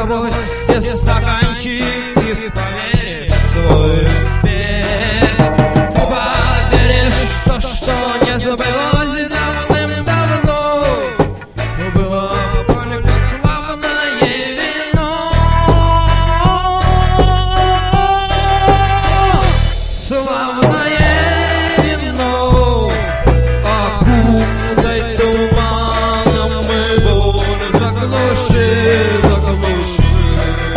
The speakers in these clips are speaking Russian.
Брось все стаканчики, поверишь в свой успех. Поверишь в то, что не забылось давным-давно. Было только славное вино. Славное вино, окутай туманом и боль заглуши, заглуши.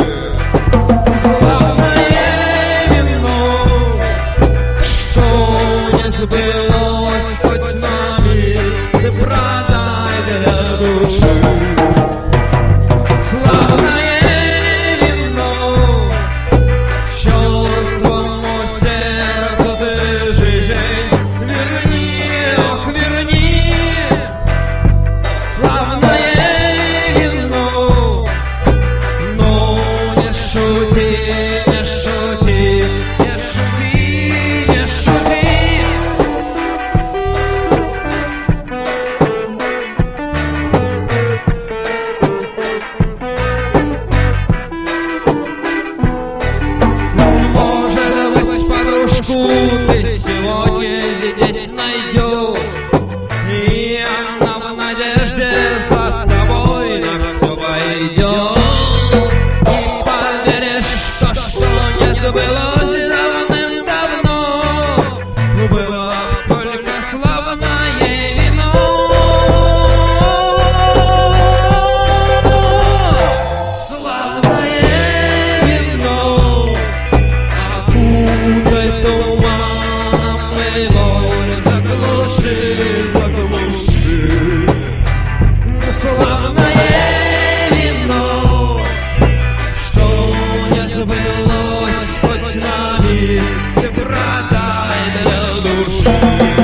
Славное вино, что не сбылось хоть с нами, ты продай для души. Славное вино, чувством у сердца ты жизнь верни, ох, верни. Славное вино, но не шути, не шути, не шути, не шути. Может быть, подружку ты сегодня здесь найдешь, и она в надежде за тобой на все пойдет. И поверишь в то, что не забылось давным-давно. Было только славное вино. Славное вино, окутай туманом и боль заглуши, заглуши. Славное вино, что не забылось хоть с нами, ты продай для души.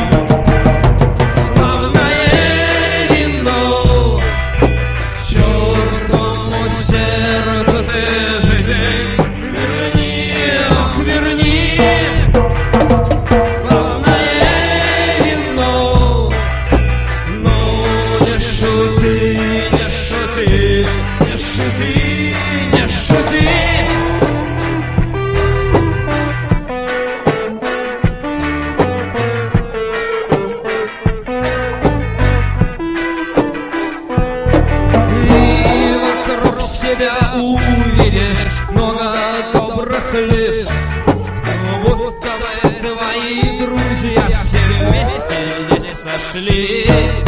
Славное вино, чувством у сердца ты жизнь верни, ох, верни. Славное вино, но не шути, не шути, не шути, не шути. И вокруг себя увидишь много добрых лиц, будто бы твои друзья все вместе здесь сошлись.